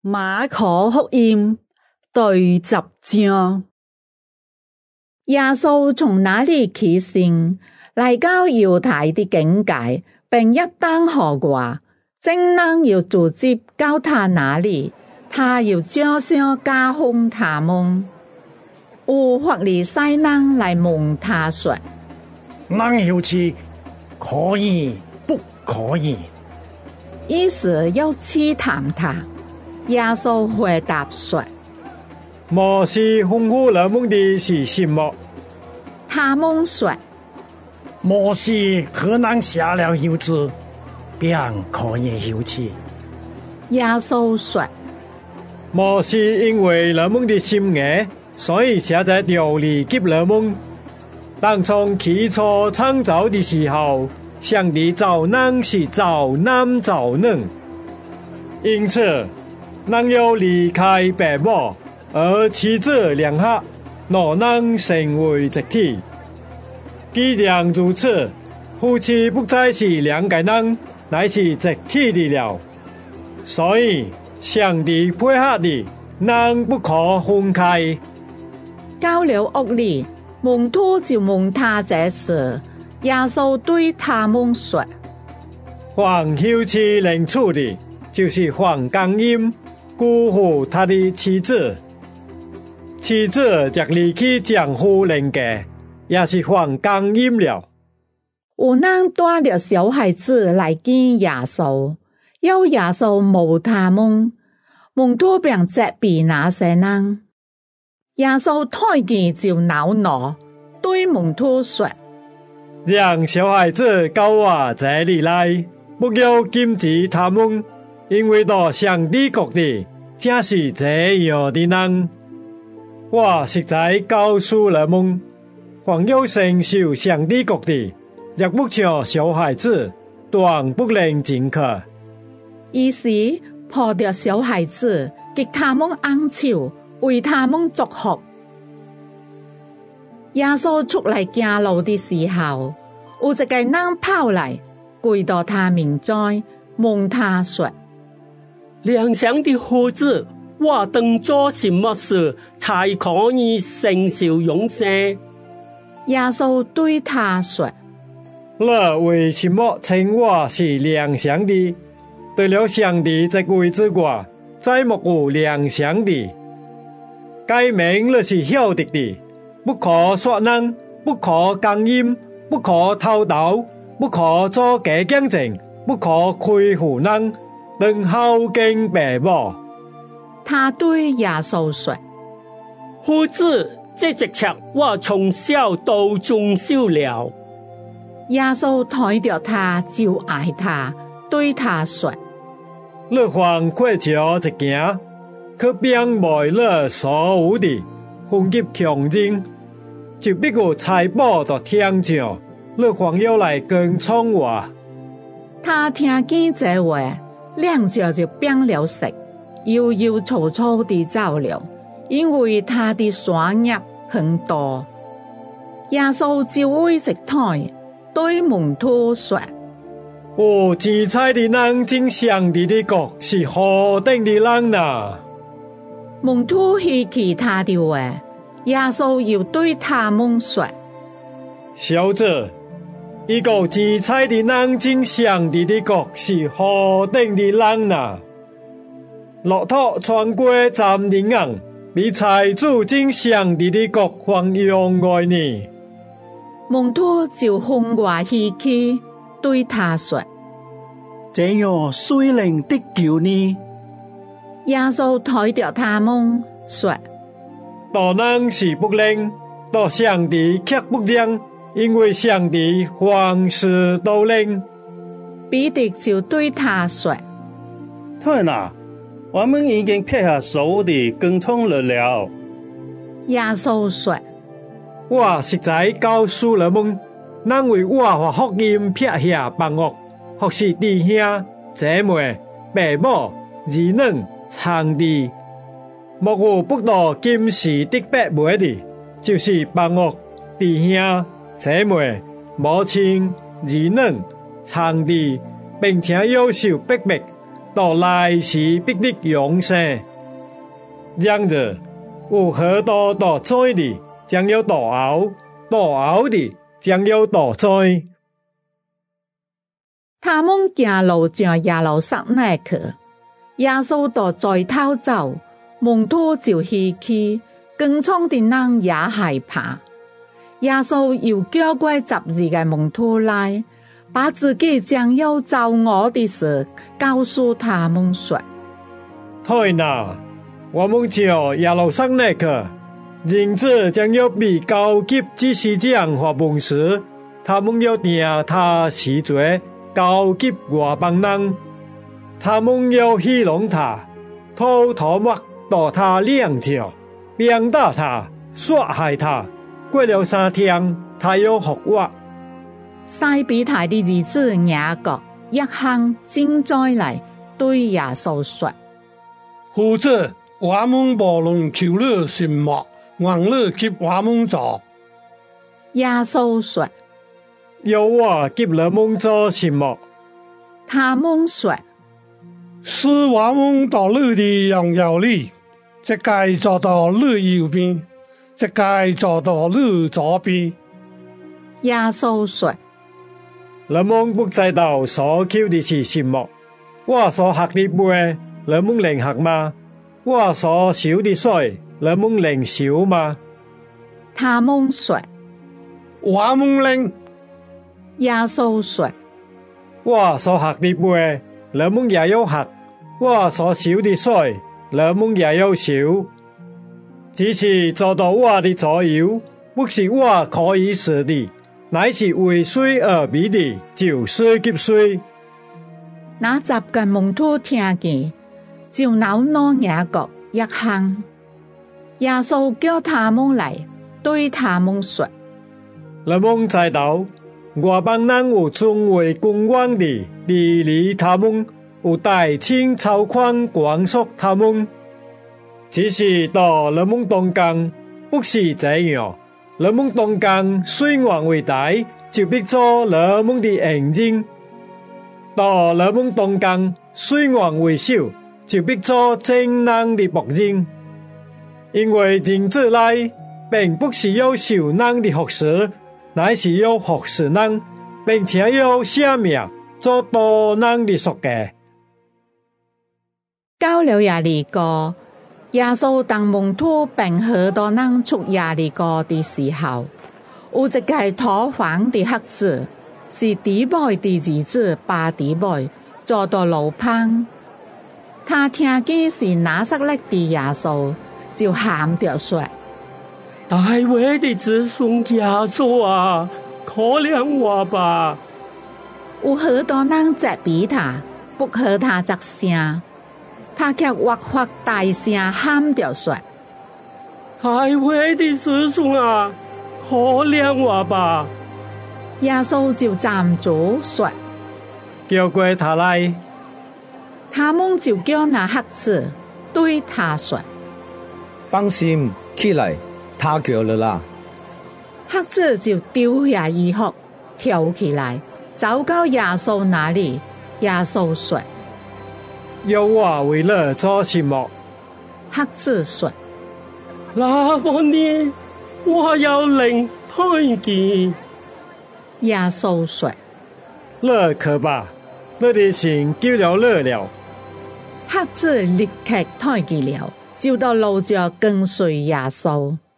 馬可福音第10章。耶穌從那裡起身，來到猶太的境界，並一登河外，眾人要聚集到他那裡，他要照相教訓他們。有法利賽人來問他說： 能休妻可以不可以？ 意思要試探他。耶穌回答說： 摩西吩咐人們的是什麼？ 他們說： 摩西何能下了休子，便可以休妻？ 耶穌說： 摩西因為人們的心硬，所以寫在條裡給人們。當從起初創造的時候，上帝造人是造男造女，因此人要離開父母，而妻子聯合，兩人成為一體。既然如此，夫妻不再是兩個人，乃是一體的了。所以上帝配合的，人不可分開。 到了屋裡，門徒就問他這事。耶穌對他們說： 凡休妻另娶的，就是犯奸淫，辜負他的妻子；妻子若離棄丈夫另嫁，也是犯奸淫了。 有人帶了小孩子來見耶穌，要耶穌摸他們，門徒便責備那些人。耶穌睇見就惱怒，對門徒說： 讓小孩子到我這裡來，不要禁止他們，因為到上帝國的正是這樣的人。我實在告訴人們，凡要承受上帝國的，若不像小孩子，斷不能進去。 於是抱着小孩子，給他們按手，為他們祝福。耶穌出來走路的時候，有一個人跑來，跪到他面前，問他說： 良善的夫子，我當做什麼事才可以承受永生？ 耶穌對他說： 你為什麼稱我是良善的？對了上帝這位之外，再沒有良善的。該名你是曉得的，不可殺人，不可奸淫，不可偷盜，不可作假見證，不可虧負人，當孝敬父母。 他對耶穌說： 夫子，這一切我從小都遵守了。 耶穌睇到他就愛他，對他說： 你還缺少一件，去變賣你所有的，分給窮人，就必有財寶在天上。你還要來跟從我。 他聽見這話，兩腳就變了色，憂憂愁愁地走了，因為他的產業很多。耶穌就會直退，對門徒說： 有錢財的人進上帝的國是何等的人呢？ 門徒希奇他的話，耶穌又對他們說： 小子，一個錢財的人進上帝的國是何等的人呢？駱駝穿過斬人眼，比財主進上帝的國還容易呢。 門徒就分外希奇，對他說： 這樣誰能得救呢？ 耶穌睇到他們說： 大人是不能，到上帝卻不讓，因為上帝凡事都能。 彼得就對他說： 太哪，我們已經撇下所有的跟從你了。 耶穌說： 我實在告訴你們，人為我和福音撇下萬惡，或是弟兄、姐妹、父母、兒女、場地，莫有不到今時的百倍的，就是萬惡、弟兄、姐妹、母親、兒女、場地，並且要受逼迫， 到来时必得永生。然而，有許多墮災的，將要墮後；墮後的，將要墮災。 他們行路上耶路撒冷去，耶穌就在頭走，門徒就稀奇，跟從的人也害怕。耶穌又叫過12個門徒來，把自己將要遭餓的事告訴他們說： 睇哪，我們朝耶路撒冷去，人子將要被交給祭司長和文士，他們要定他死罪，交給外邦人，他們要戲弄他，偷偷摸到他兩腳，鞭打他，殺害他。過了3天，他要復活。 西比泰的兒子雅各一行進再來，對耶穌說： 夫子，我們無論求了什麼，願你給我們做。 耶穌說： 要我給你們做什麼？ 他們說： 使我們到你的榮耀裡，一個坐到你右邊，一個坐到你左邊。 耶穌說： 你們不知道所求的是什麼？我所喝的杯，你們能喝嗎？我所燒的水，你們能燒嗎？ 他們說： 我們能。 耶穌說： 我所喝的杯，你們也要喝；我所燒的水，你們也要燒。只是坐到我的左右，不是我可以使的，乃是為誰而比的，就是給誰。 那10個門徒聽見，就惱怒雅各一行。耶穌叫他們來，對他們說： 你們知道，外邦人有尊為君王的治理他們，有大清操控管束他們。只是到你們當中，不是這樣。你們當中雖然為大，就必做你們的恩人；到你們當中雖然為小，就必做正人的僕人。因為人子來，並不是要受人的服侍，乃是要服侍人，並且要捨命做多人的贖價。 到了耶利哥，耶穌當門徒並許多人出耶利哥的時候，有一個討飯的瞎子，是底波的兒子巴底波，坐到路旁。他聽見是拿撒勒的耶穌，就喊着說： 大衛的子孫耶穌啊，可憐我吧！ 有許多人責備他，不許他作聲。他卻越發大聲喊着說： 大衛的子孫啊，可憐我吧！ 耶穌就站住說： 叫過他來。 他們就叫那瞎子對他說： 放心，起來，他叫了啦。 瞎子就丟下衣服，跳起來，走到耶穌那裡。耶穌說： 要我為你做什麼？ 瞎子說： 拉波尼，我要能看見。 耶穌說： 你去吧，你的神救了你了。 瞎子立刻看見了，就到路上跟隨耶穌。